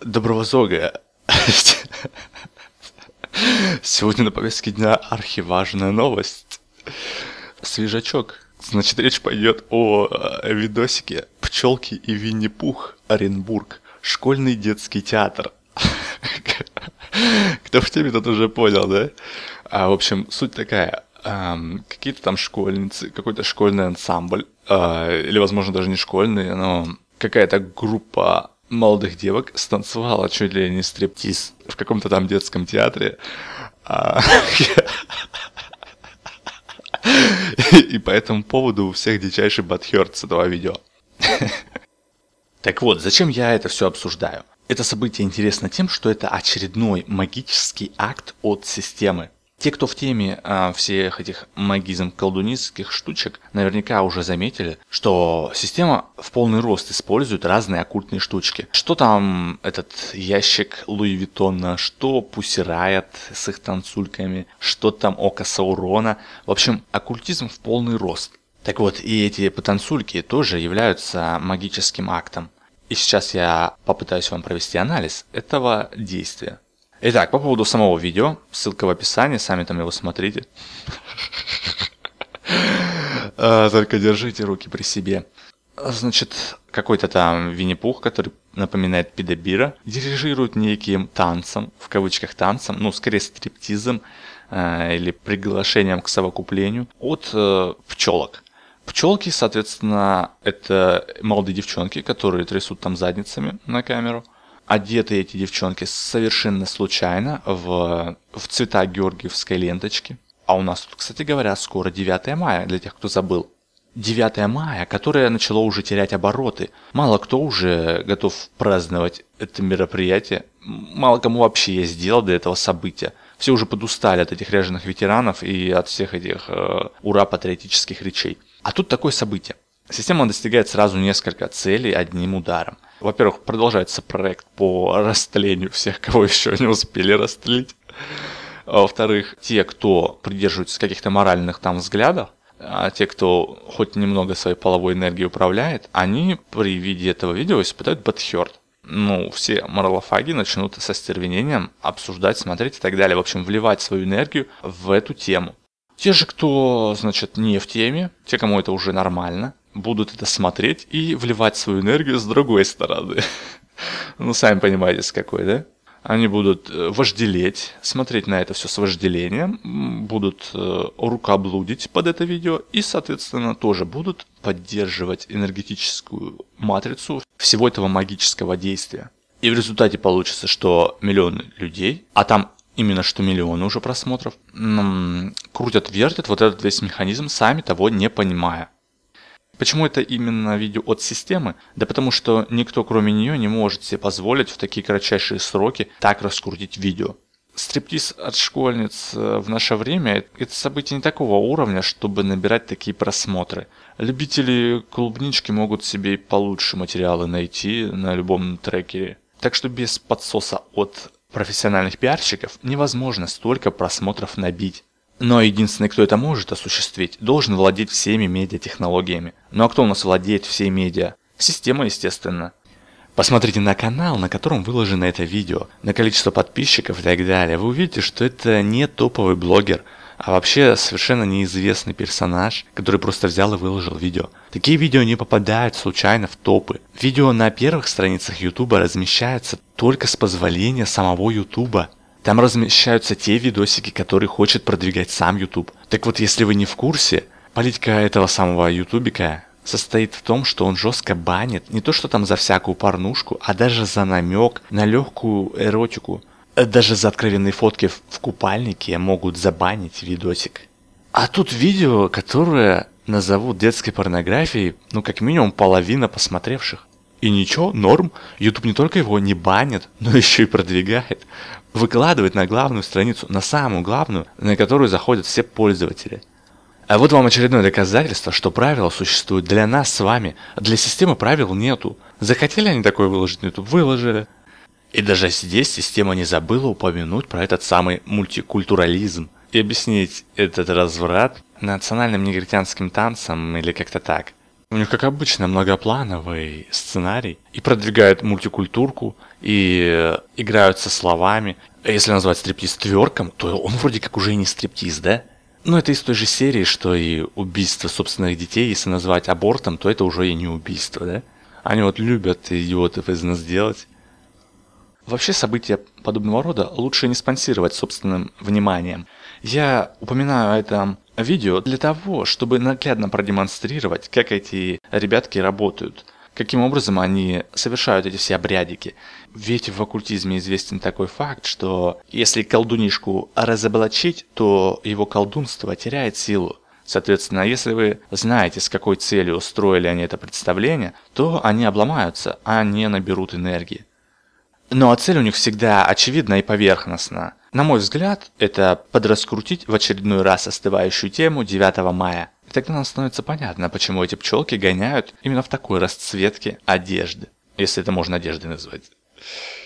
Доброго зога. Сегодня на повестке дня архиважная новость. Свежачок. Значит, речь пойдет о видосике «Пчелки и Винни-Пух. Оренбург. Школьный детский театр». Кто в теме, тот уже понял, да? В общем, суть такая. Какие-то там школьницы, какой-то школьный ансамбль, или, возможно, даже не школьный, но какая-то группа молодых девок станцевала чуть ли не стриптиз в каком-то там детском театре. И по этому поводу у всех дичайший бадхёрт с этого видео. Так вот, зачем я это все обсуждаю? Это событие интересно тем, что это очередной магический акт от системы. Те, кто в теме всех этих магизм-колдунистских штучек, наверняка уже заметили, что система в полный рост использует разные оккультные штучки. Что там этот ящик Луи Виттона, что Пусси Райот с их танцульками, что там Око Саурона. В общем, оккультизм в полный рост. Так вот, и эти потанцульки тоже являются магическим актом. И сейчас я попытаюсь вам провести анализ этого действия. Итак, по поводу самого видео, ссылка в описании, сами там его смотрите. Только держите руки при себе. Значит, какой-то там Винни-Пух, который напоминает педобира, дирижирует неким танцем, в кавычках танцем, ну, скорее стриптизом или приглашением к совокуплению от пчелок. Пчелки, соответственно, это молодые девчонки, которые трясут там задницами на камеру. Одеты эти девчонки совершенно случайно в цвета георгиевской ленточки. А у нас тут, кстати говоря, скоро 9 мая, для тех, кто забыл. 9 мая, которое начало уже терять обороты. Мало кто уже готов праздновать это мероприятие. Мало кому вообще есть дело до этого события. Все уже подустали от этих ряженых ветеранов и от всех этих ура-патриотических речей. А тут такое событие. Система достигает сразу несколько целей одним ударом. Во-первых, продолжается проект по растлению всех, кого еще не успели растлить. Во-вторых, те, кто придерживается каких-то моральных там взглядов, а те, кто хоть немного своей половой энергией управляет, они при виде этого видео испытают бадхёрт. Ну, все моралофаги начнут со стервенением обсуждать, смотреть и так далее. В общем, вливать свою энергию в эту тему. Те же, кто, значит, не в теме, те, кому это уже нормально, будут это смотреть и вливать свою энергию с другой стороны. Ну, сами понимаете, с какой, да? Они будут вожделеть, смотреть на это все с вожделением, будут рукоблудить под это видео и, соответственно, тоже будут поддерживать энергетическую матрицу всего этого магического действия. И в результате получится, что миллионы людей, а там именно что миллионы уже просмотров, крутят-вертят вот этот весь механизм, сами того не понимая. Почему это именно видео от системы? Да потому что никто кроме нее не может себе позволить в такие кратчайшие сроки так раскрутить видео. Стриптиз от школьниц в наше время – это событие не такого уровня, чтобы набирать такие просмотры. Любители клубнички могут себе и получше материалы найти на любом трекере. Так что без подсоса от профессиональных пиарщиков невозможно столько просмотров набить. Но единственный, кто это может осуществить, должен владеть всеми медиатехнологиями. Ну а кто у нас владеет всей медиа? Система, естественно. Посмотрите на канал, на котором выложено это видео, на количество подписчиков и так далее. Вы увидите, что это не топовый блогер, а вообще совершенно неизвестный персонаж, который просто взял и выложил видео. Такие видео не попадают случайно в топы. Видео на первых страницах YouTube размещаются только с позволения самого YouTube. Там размещаются те видосики, которые хочет продвигать сам YouTube. Так вот, если вы не в курсе, политика этого самого ютубика состоит в том, что он жестко банит не то что там за всякую порнушку, а даже за намек на легкую эротику. Даже за откровенные фотки в купальнике могут забанить видосик. А тут видео, которое назовут детской порнографией, ну как минимум половина посмотревших. И ничего, норм, YouTube не только его не банит, но еще и продвигает. Выкладывает на главную страницу, на самую главную, на которую заходят все пользователи. А вот вам очередное доказательство, что правила существуют для нас с вами, а для системы правил нету. Захотели они такое выложить на YouTube, выложили. И даже здесь система не забыла упомянуть про этот самый мультикультурализм и объяснить этот разврат национальным негритянским танцем или как-то так. У них, как обычно, многоплановый сценарий. И продвигают мультикультурку, и играют со словами. А если назвать стриптиз тверком, то он вроде как уже и не стриптиз, да? Но это из той же серии, что и убийство собственных детей. Если назвать абортом, то это уже и не убийство, да? Они вот любят идиотов из нас делать. Вообще события подобного рода лучше не спонсировать собственным вниманием. Я упоминаю это видео для того, чтобы наглядно продемонстрировать, как эти ребятки работают, каким образом они совершают эти все обрядики. Ведь в оккультизме известен такой факт, что если колдунишку разоблачить, то его колдунство теряет силу. Соответственно, если вы знаете, с какой целью устроили они это представление, то они обломаются, а не наберут энергии. Ну а цель у них всегда очевидна и поверхностна. На мой взгляд, это подраскрутить в очередной раз остывающую тему 9 мая. И тогда нам становится понятно, почему эти пчелки гоняют именно в такой расцветке одежды. Если это можно одеждой назвать.